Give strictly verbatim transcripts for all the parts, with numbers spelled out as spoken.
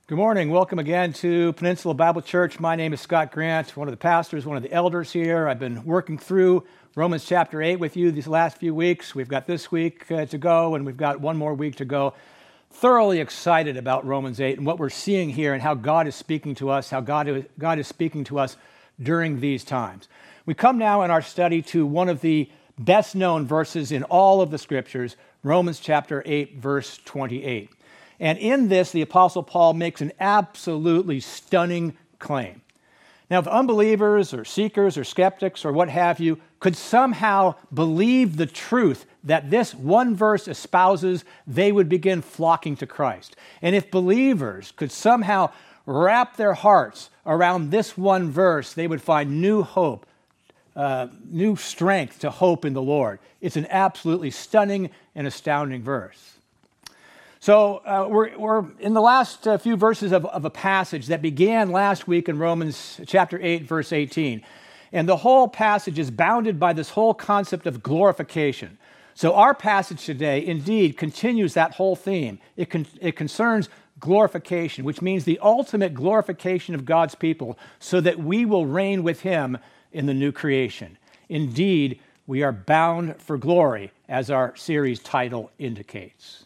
Good morning. Welcome again to Peninsula Bible Church. My name is Scott Grant, one of the pastors, one of the elders here. I've been working through Romans chapter eight with you these last few weeks. We've got this week uh, to go, and we've got one more week to go. Thoroughly excited about Romans eight and what we're seeing here and how God is speaking to us, how God is, God is speaking to us during these times. We come now in our study to one of the best-known verses in all of the Scriptures, Romans chapter eight, verse twenty-eight. And in this, the Apostle Paul makes an absolutely stunning claim. Now, if unbelievers or seekers or skeptics or what have you could somehow believe the truth that this one verse espouses, they would begin flocking to Christ. And if believers could somehow wrap their hearts around this one verse, they would find new hope, uh, new strength to hope in the Lord. It's an absolutely stunning and astounding verse. So uh, we're, we're in the last uh, few verses of, of a passage that began last week in Romans chapter eight, verse eighteen. And the whole passage is bounded by this whole concept of glorification. So our passage today indeed continues that whole theme. It, con- it concerns glorification, which means the ultimate glorification of God's people so that we will reign with Him in the new creation. Indeed, we are bound for glory, as our series title indicates.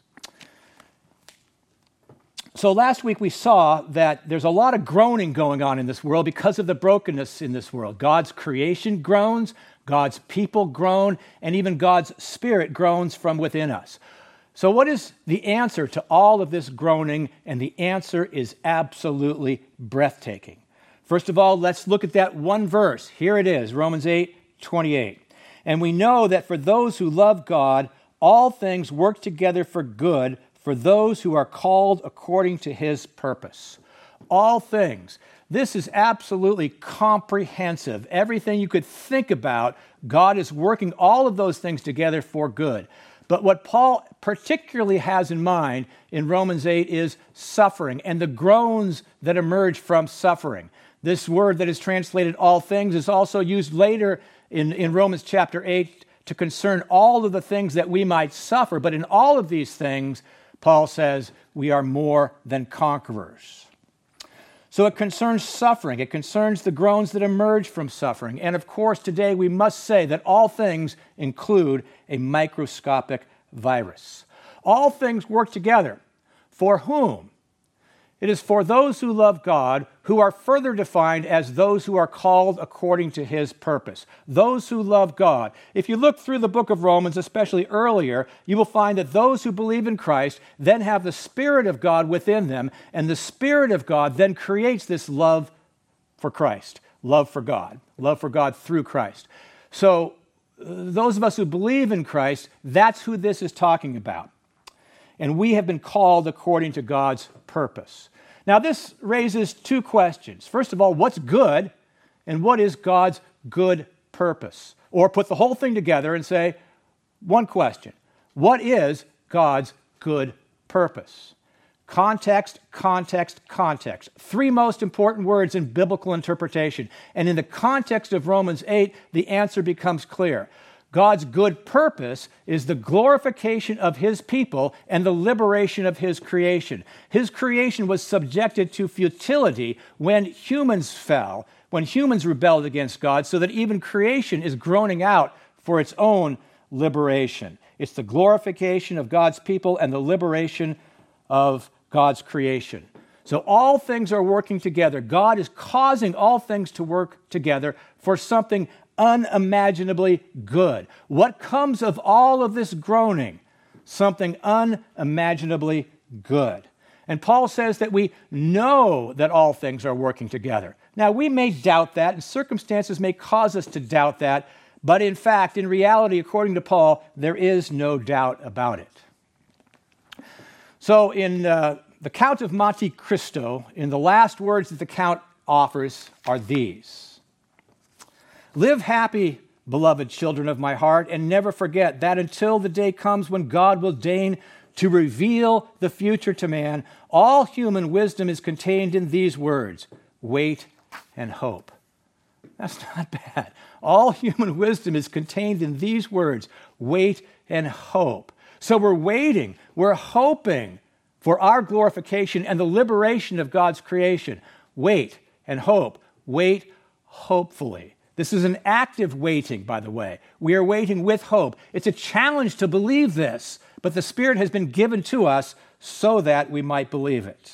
So last week we saw that there's a lot of groaning going on in this world because of the brokenness in this world. God's creation groans, God's people groan, and even God's Spirit groans from within us. So what is the answer to all of this groaning? And the answer is absolutely breathtaking. First of all, let's look at that one verse. Here it is, Romans eight twenty-eight. And we know that for those who love God, all things work together for good for those who are called according to His purpose. All things. This is absolutely comprehensive. Everything you could think about, God is working all of those things together for good. But what Paul particularly has in mind in Romans eight is suffering and the groans that emerge from suffering. This word that is translated all things is also used later in, in Romans chapter eight to concern all of the things that we might suffer. But in all of these things, Paul says, we are more than conquerors. So it concerns suffering. It concerns the groans that emerge from suffering. And of course, today we must say that all things include a microscopic virus. All things work together. For whom? It is for those who love God, who are further defined as those who are called according to His purpose. Those who love God. If you look through the book of Romans, especially earlier, you will find that those who believe in Christ then have the Spirit of God within them, and the Spirit of God then creates this love for Christ, love for God, love for God through Christ. So uh, those of us who believe in Christ, that's who this is talking about. And we have been called according to God's purpose. Now, this raises two questions. First of all, what's good, and what is God's good purpose? Or put the whole thing together and say, one question. What is God's good purpose? Context, context, context. Three most important words in biblical interpretation. And in the context of Romans eight, the answer becomes clear. God's good purpose is the glorification of His people and the liberation of His creation. His creation was subjected to futility when humans fell, when humans rebelled against God, so that even creation is groaning out for its own liberation. It's the glorification of God's people and the liberation of God's creation. So all things are working together. God is causing all things to work together for something unimaginably good. What comes of all of this groaning? Something unimaginably good. And Paul says that we know that all things are working together. Now, we may doubt that, and circumstances may cause us to doubt that, but in fact, in reality, according to Paul, there is no doubt about it. So in uh, the Count of Monte Cristo, in the last words that the Count offers are these. Live happy, beloved children of my heart, and never forget that until the day comes when God will deign to reveal the future to man, all human wisdom is contained in these words, wait and hope. That's not bad. All human wisdom is contained in these words, wait and hope. So we're waiting, we're hoping for our glorification and the liberation of God's creation. Wait and hope. Wait hopefully. This is an active waiting, by the way. We are waiting with hope. It's a challenge to believe this, but the Spirit has been given to us so that we might believe it.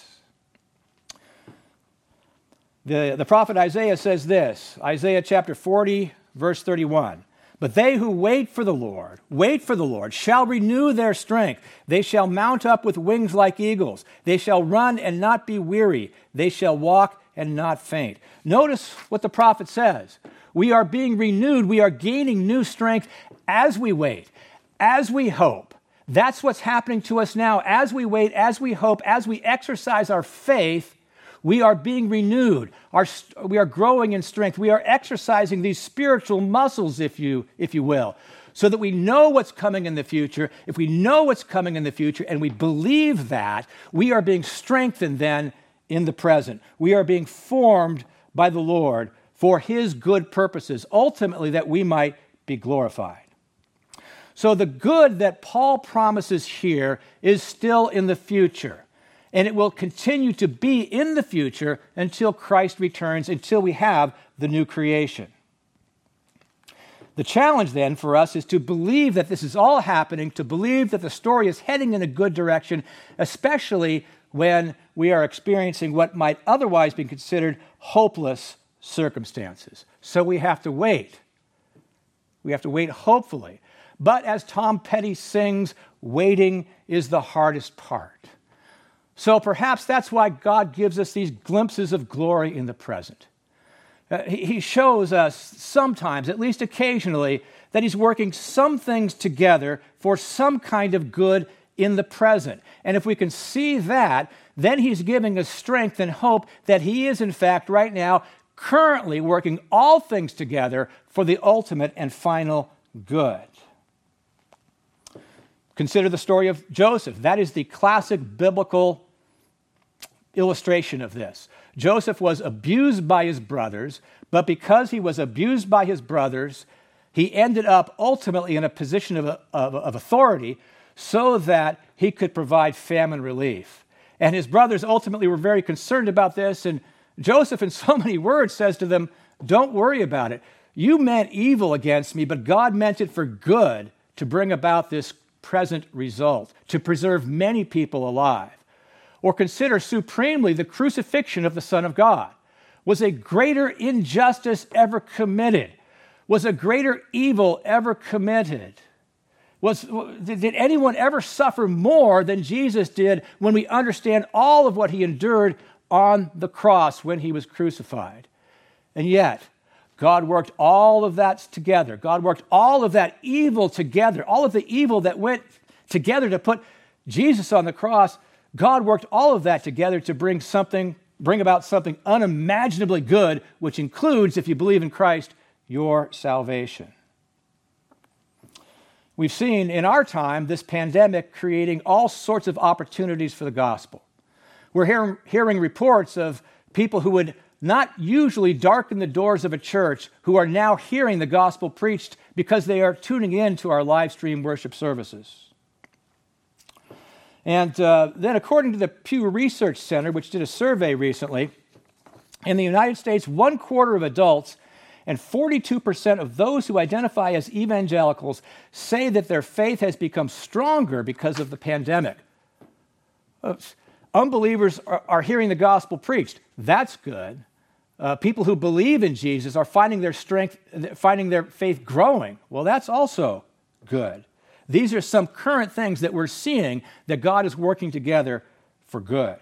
The, the prophet Isaiah says this, Isaiah chapter forty, verse thirty-one. But they who wait for the Lord, wait for the Lord, shall renew their strength. They shall mount up with wings like eagles. They shall run and not be weary. They shall walk and not faint. Notice what the prophet says. We are being renewed. We are gaining new strength as we wait, as we hope. That's what's happening to us now. As we wait, as we hope, as we exercise our faith, we are being renewed. Our, we are growing in strength. We are exercising these spiritual muscles, if you, if you will, so that we know what's coming in the future. If we know what's coming in the future and we believe that, we are being strengthened then in the present. We are being formed by the Lord for His good purposes, ultimately that we might be glorified. So the good that Paul promises here is still in the future. And it will continue to be in the future until Christ returns, until we have the new creation. The challenge then for us is to believe that this is all happening, to believe that the story is heading in a good direction, especially when we are experiencing what might otherwise be considered hopeless circumstances. So we have to wait. We have to wait hopefully. But as Tom Petty sings, waiting is the hardest part. So perhaps that's why God gives us these glimpses of glory in the present. Uh, he, he shows us sometimes, at least occasionally, that He's working some things together for some kind of good in the present. And if we can see that, then He's giving us strength and hope that He is, in fact, right now, currently working all things together for the ultimate and final good. Consider the story of Joseph. That is the classic biblical illustration of this. Joseph was abused by his brothers, but because he was abused by his brothers, he ended up ultimately in a position of, of, of authority so that he could provide famine relief. And his brothers ultimately were very concerned about this, and Joseph, in so many words, says to them, "Don't worry about it. You meant evil against me, but God meant it for good to bring about this present result, to preserve many people alive." Or consider supremely the crucifixion of the Son of God. Was a greater injustice ever committed? Was a greater evil ever committed? Was, did anyone ever suffer more than Jesus did when we understand all of what He endured on the cross when He was crucified? And yet, God worked all of that together. God worked all of that evil together, all of the evil that went together to put Jesus on the cross. God worked all of that together to bring something, bring about something unimaginably good, which includes, if you believe in Christ, your salvation. We've seen in our time this pandemic creating all sorts of opportunities for the gospel. We're hearing, hearing reports of people who would not usually darken the doors of a church who are now hearing the gospel preached because they are tuning in to our live stream worship services. And uh, then according to the Pew Research Center, which did a survey recently, in the United States, one quarter of adults and forty-two percent of those who identify as evangelicals say that their faith has become stronger because of the pandemic. Uh, unbelievers are, are hearing the gospel preached. That's good. Uh, people who believe in Jesus are finding their strength, finding their faith growing. Well, that's also good. These are some current things that we're seeing that God is working together for good.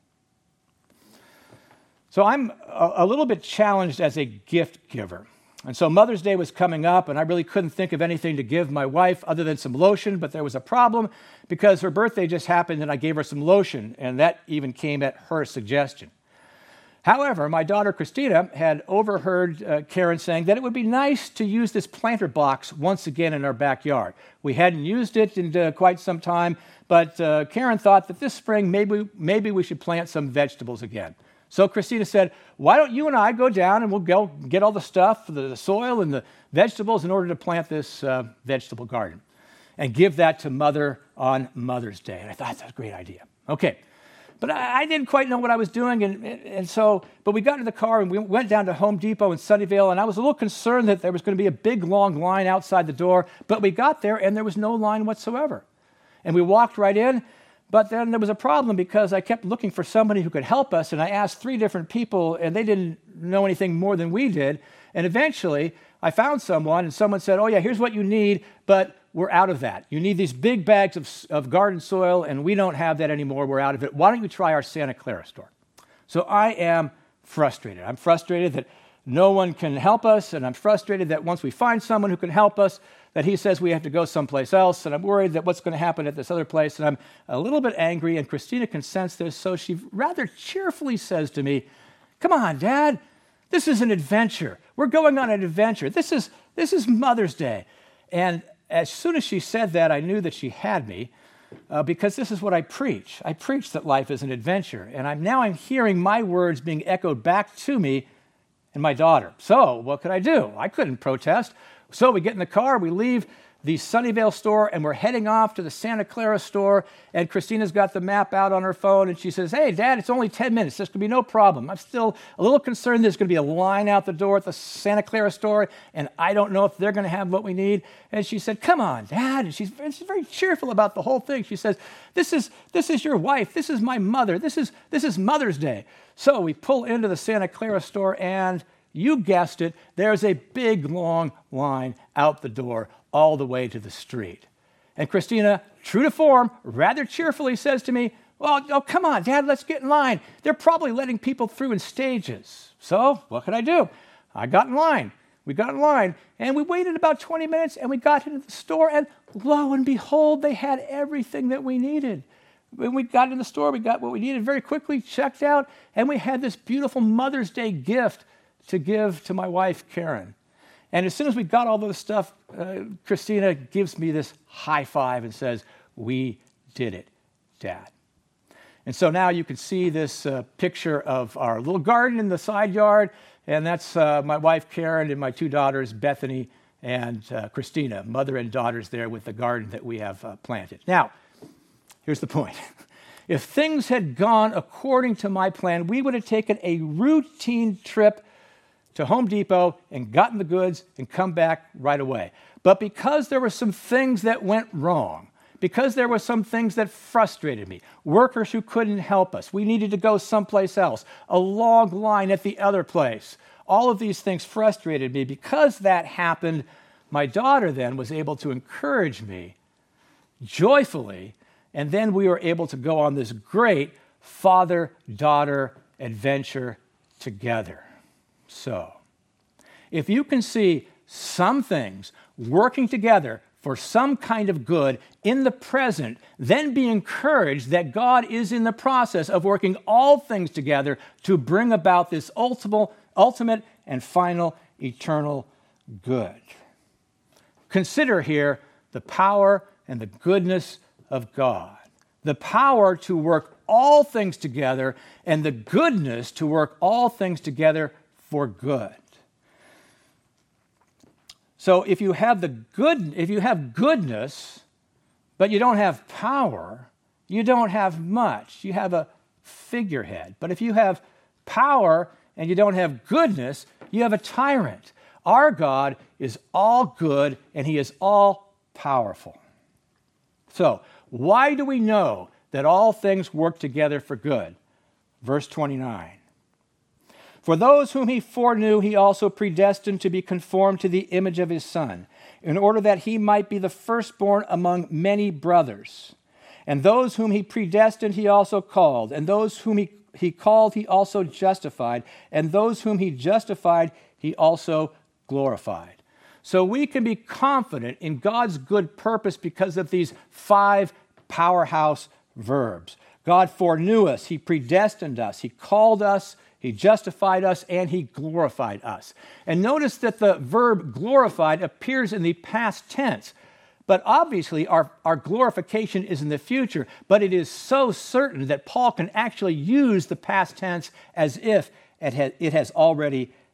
So I'm a, a little bit challenged as a gift giver. And so Mother's Day was coming up, and I really couldn't think of anything to give my wife other than some lotion, but there was a problem because her birthday just happened and I gave her some lotion, and that even came at her suggestion. However, my daughter Christina had overheard uh, Karen saying that it would be nice to use this planter box once again in our backyard. We hadn't used it in uh, quite some time, but uh, Karen thought that this spring maybe, maybe we should plant some vegetables again. So Christina said, "Why don't you and I go down and we'll go get all the stuff, the, the soil and the vegetables in order to plant this uh, vegetable garden and give that to Mother on Mother's Day." And I thought, that's a great idea. Okay. But I, I didn't quite know what I was doing, and, and so, but we got in the car and we went down to Home Depot in Sunnyvale, and I was a little concerned that there was going to be a big, long line outside the door, but we got there and there was no line whatsoever. And we walked right in, but then there was a problem because I kept looking for somebody who could help us, and I asked three different people, and they didn't know anything more than we did. And eventually, I found someone, and someone said, oh yeah, here's what you need, but we're out of that. You need these big bags of, of garden soil, and we don't have that anymore. We're out of it. Why don't you try our Santa Clara store? So I am frustrated. I'm frustrated that no one can help us, and I'm frustrated that once we find someone who can help us, that he says we have to go someplace else, and I'm worried that what's going to happen at this other place, and I'm a little bit angry, and Christina can sense this, so she rather cheerfully says to me, come on, Dad, this is an adventure. We're going on an adventure. This is, this is Mother's Day. And as soon as she said that, I knew that she had me, uh, because this is what I preach. I preach that life is an adventure, and I'm now I'm hearing my words being echoed back to me and my daughter. So what could I do? I couldn't protest. So we get in the car, we leave the Sunnyvale store, and we're heading off to the Santa Clara store, and Christina's got the map out on her phone, and she says, hey, Dad, it's only ten minutes. There's going to be no problem. I'm still a little concerned there's going to be a line out the door at the Santa Clara store, and I don't know if they're going to have what we need. And she said, come on, Dad. And she's, she's very cheerful about the whole thing. She says, this is this is your wife. This is my mother. This is this is Mother's Day. So we pull into the Santa Clara store, and you guessed it, there's a big, long line out the door all the way to the street. And Christina, true to form, rather cheerfully says to me, well, oh, come on, Dad, let's get in line. They're probably letting people through in stages. So what could I do? I got in line. We got in line, and we waited about twenty minutes, and we got into the store, and lo and behold, they had everything that we needed. When we got in the store, we got what we needed very quickly, checked out, and we had this beautiful Mother's Day gift to give to my wife, Karen. And as soon as we got all this stuff, uh, Christina gives me this high five and says, we did it, Dad. And so now you can see this uh, picture of our little garden in the side yard, and that's uh, my wife, Karen, and my two daughters, Bethany and uh, Christina, mother and daughters there with the garden that we have uh, planted. Now, here's the point. If things had gone according to my plan, we would have taken a routine trip to Home Depot and gotten the goods and come back right away. But because there were some things that went wrong, because there were some things that frustrated me, workers who couldn't help us, we needed to go someplace else, a long line at the other place, all of these things frustrated me. Because that happened, my daughter then was able to encourage me joyfully, and then we were able to go on this great father-daughter adventure together. So, if you can see some things working together for some kind of good in the present, then be encouraged that God is in the process of working all things together to bring about this ultimate, ultimate and final eternal good. Consider here the power and the goodness of God, the power to work all things together and the goodness to work all things together for good. So if you have the good, if you have goodness, but you don't have power, you don't have much. You have a figurehead. But if you have power and you don't have goodness, you have a tyrant. Our God is all good and he is all powerful. So why do we know that all things work together for good? Verse twenty-nine. For those whom he foreknew, he also predestined to be conformed to the image of his Son, in order that he might be the firstborn among many brothers. And those whom he predestined, he also called. And those whom he, he called, he also justified. And those whom he justified, he also glorified. So we can be confident in God's good purpose because of these five powerhouse verbs. God foreknew us. He predestined us. He called us. He justified us, and he glorified us. And notice that the verb glorified appears in the past tense. But obviously, our, our glorification is in the future. But it is so certain that Paul can actually use the past tense as if it, ha- it has already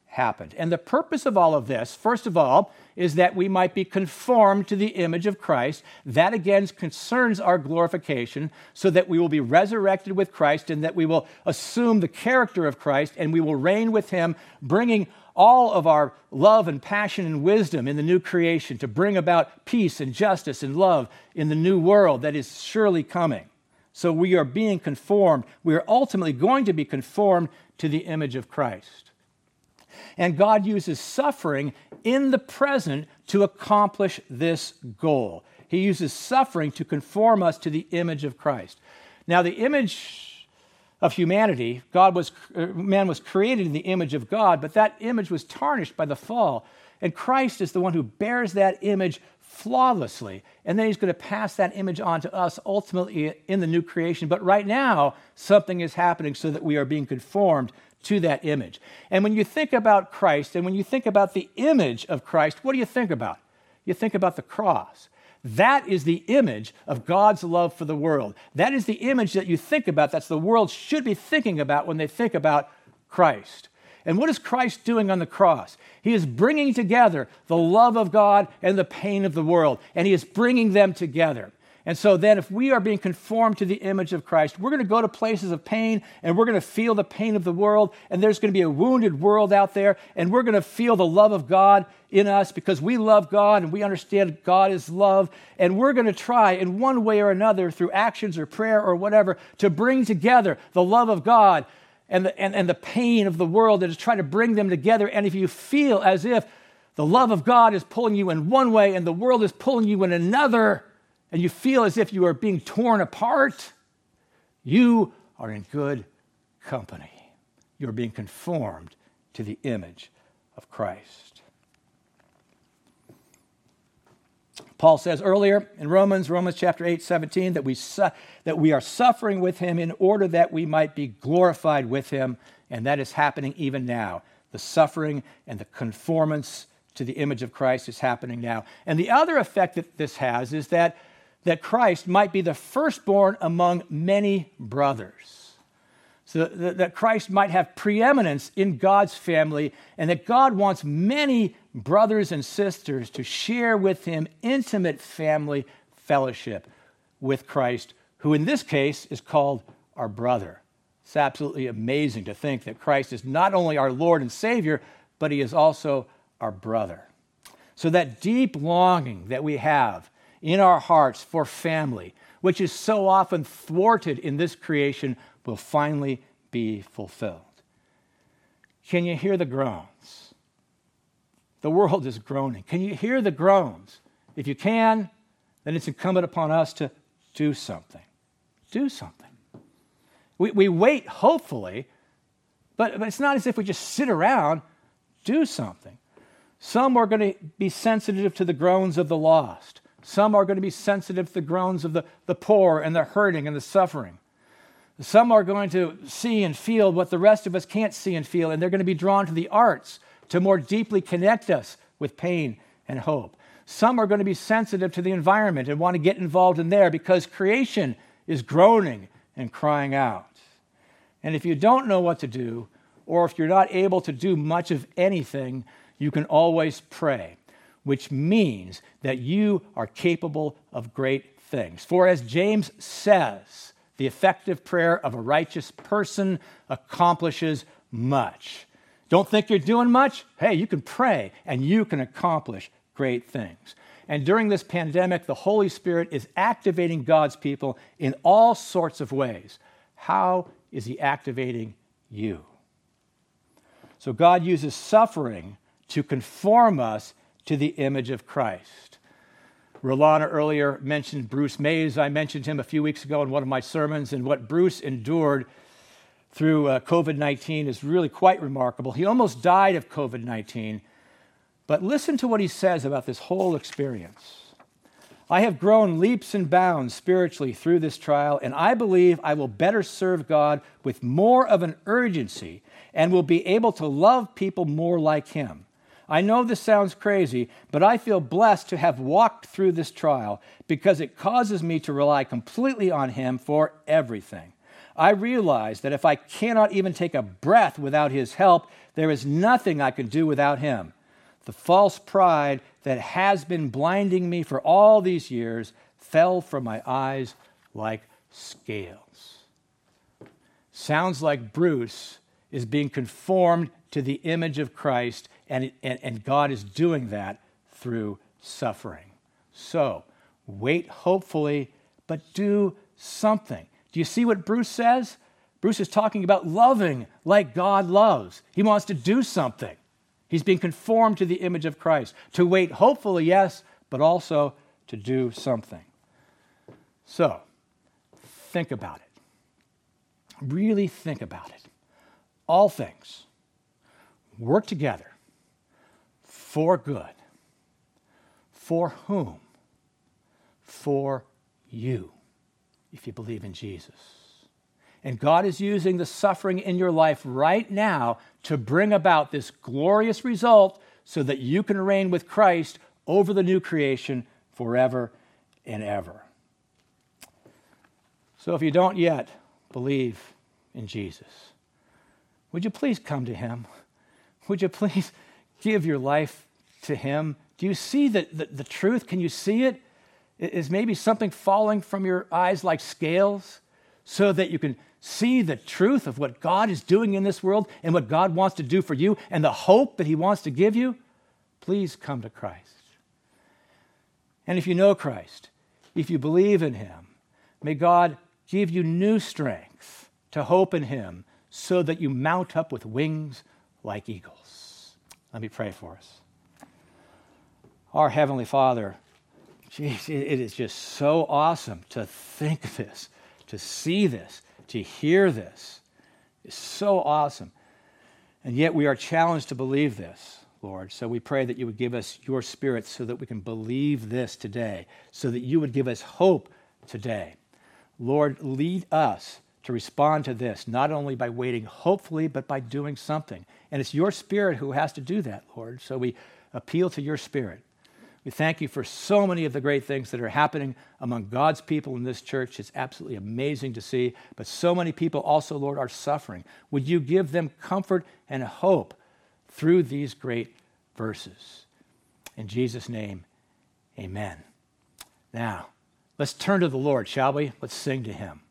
happened. And the purpose of all of this, first of all, is that we might be conformed to the image of Christ. That again concerns our glorification, so that we will be resurrected with Christ and that we will assume the character of Christ and we will reign with him, bringing all of our love and passion and wisdom in the new creation to bring about peace and justice and love in the new world that is surely coming. So we are being conformed. We are ultimately going to be conformed to the image of Christ. And God uses suffering in the present to accomplish this goal. He uses suffering to conform us to the image of Christ. Now, the image of humanity, God was, man was created in the image of God, but that image was tarnished by the fall. And Christ is the one who bears that image flawlessly. And then he's going to pass that image on to us ultimately in the new creation. But right now, something is happening so that we are being conformed to that image. And when you think about Christ and when you think about the image of Christ, what do you think about? You think about the cross. That is the image of God's love for the world. That is the image that you think about, that's the world should be thinking about when they think about Christ. And what is Christ doing on the cross? He is bringing together the love of God and the pain of the world, and he is bringing them together. And so then if we are being conformed to the image of Christ, we're going to go to places of pain and we're going to feel the pain of the world, and there's going to be a wounded world out there, and we're going to feel the love of God in us because we love God and we understand God is love, and we're going to try in one way or another through actions or prayer or whatever to bring together the love of God and the, and, and the pain of the world, and to try to bring them together. And if you feel as if the love of God is pulling you in one way and the world is pulling you in another, and you feel as if you are being torn apart, you are in good company. You're being conformed to the image of Christ. Paul says earlier in Romans, Romans chapter eight, seventeen, that we, su- that we are suffering with him in order that we might be glorified with him, and that is happening even now. The suffering and the conformance to the image of Christ is happening now. And the other effect that this has is that that Christ might be the firstborn among many brothers. So that, that Christ might have preeminence in God's family, and that God wants many brothers and sisters to share with him intimate family fellowship with Christ, who in this case is called our brother. It's absolutely amazing to think that Christ is not only our Lord and Savior, but he is also our brother. So that deep longing that we have in our hearts for family, which is so often thwarted in this creation, will finally be fulfilled. Can you hear the groans? The world is groaning. Can you hear the groans? If you can, then it's incumbent upon us to do something. Do something. We, we wait, hopefully, but, but it's not as if we just sit around. Do something. Some are going to be sensitive to the groans of the lost. Some are going to be sensitive to the groans of the, the poor and the hurting and the suffering. Some are going to see and feel what the rest of us can't see and feel, and they're going to be drawn to the arts to more deeply connect us with pain and hope. Some are going to be sensitive to the environment and want to get involved in there because creation is groaning and crying out. And if you don't know what to do, or if you're not able to do much of anything, you can always pray, which means that you are capable of great things. For as James says, the effective prayer of a righteous person accomplishes much. Don't think you're doing much? Hey, you can pray and you can accomplish great things. And during this pandemic, the Holy Spirit is activating God's people in all sorts of ways. How is he activating you? So God uses suffering to conform us to the image of Christ. Rolana earlier mentioned Bruce Mays. I mentioned him a few weeks ago in one of my sermons, and what Bruce endured through uh, covid nineteen is really quite remarkable. He almost died of covid nineteen, but listen to what he says about this whole experience. I have grown leaps and bounds spiritually through this trial, and I believe I will better serve God with more of an urgency and will be able to love people more like him. I know this sounds crazy, but I feel blessed to have walked through this trial because it causes me to rely completely on him for everything. I realize that if I cannot even take a breath without his help, there is nothing I can do without him. The false pride that has been blinding me for all these years fell from my eyes like scales. Sounds like Bruce is being conformed to the image of Christ, and, and, and God is doing that through suffering. So, wait hopefully, but do something. Do you see what Bruce says? Bruce is talking about loving like God loves. He wants to do something. He's being conformed to the image of Christ. To wait hopefully, yes, but also to do something. So, think about it. Really think about it. All things work together for good. For whom? For you, if you believe in Jesus. And God is using the suffering in your life right now to bring about this glorious result so that you can reign with Christ over the new creation forever and ever. So if you don't yet believe in Jesus, would you please come to him? Would you please give your life to him? Do you see the, the, the truth? Can you see it? Is maybe something falling from your eyes like scales so that you can see the truth of what God is doing in this world and what God wants to do for you and the hope that he wants to give you? Please come to Christ. And if you know Christ, if you believe in him, may God give you new strength to hope in him so that you mount up with wings like eagles. Let me pray for us. Our Heavenly Father, geez, it is just so awesome to think this, to see this, to hear this. It's so awesome. And yet we are challenged to believe this, Lord. So we pray that you would give us your Spirit so that we can believe this today, so that you would give us hope today. Lord, lead us to respond to this, not only by waiting hopefully, but by doing something. And it's your Spirit who has to do that, Lord. So we appeal to your Spirit. We thank you for so many of the great things that are happening among God's people in this church. It's absolutely amazing to see. But so many people also, Lord, are suffering. Would you give them comfort and hope through these great verses? In Jesus' name, amen. Now, let's turn to the Lord, shall we? Let's sing to him.